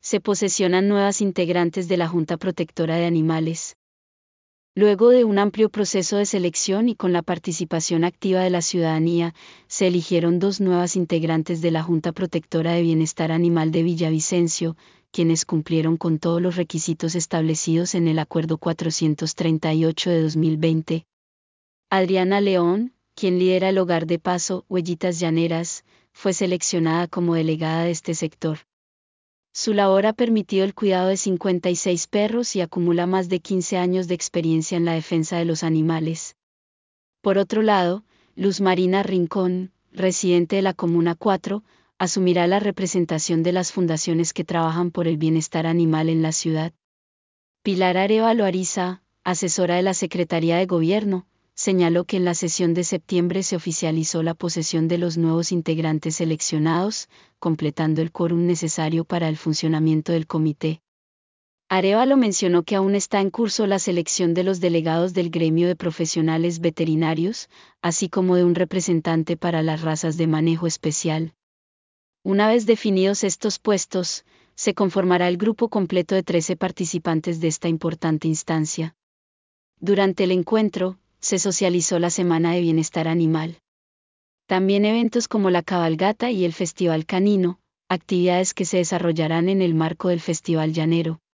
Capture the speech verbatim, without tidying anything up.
se posesionan nuevas integrantes de la Junta Protectora de Animales. Luego de un amplio proceso de selección y con la participación activa de la ciudadanía, se eligieron dos nuevas integrantes de la Junta Protectora de Bienestar Animal de Villavicencio, quienes cumplieron con todos los requisitos establecidos en el Acuerdo cuatrocientos treinta y ocho de dos mil veinte. Adriana León, quien lidera el Hogar de Paso, Huellitas Llaneras, fue seleccionada como delegada de este sector. Su labor ha permitido el cuidado de cincuenta y seis perros y acumula más de quince años de experiencia en la defensa de los animales. Por otro lado, Luz Marina Rincón, residente de la Comuna cuatro, asumirá la representación de las fundaciones que trabajan por el bienestar animal en la ciudad. Pilar Arévalo Ariza, asesora de la Secretaría de Gobierno, señaló que en la sesión de septiembre se oficializó la posesión de los nuevos integrantes seleccionados, completando el quórum necesario para el funcionamiento del comité. Arévalo mencionó que aún está en curso la selección de los delegados del gremio de profesionales veterinarios, así como de un representante para las razas de manejo especial. Una vez definidos estos puestos, se conformará el grupo completo de trece participantes de esta importante instancia. Durante el encuentro, se socializó la Semana de Bienestar Animal. También eventos como la cabalgata y el Festival Canino, actividades que se desarrollarán en el marco del Festival Llanero.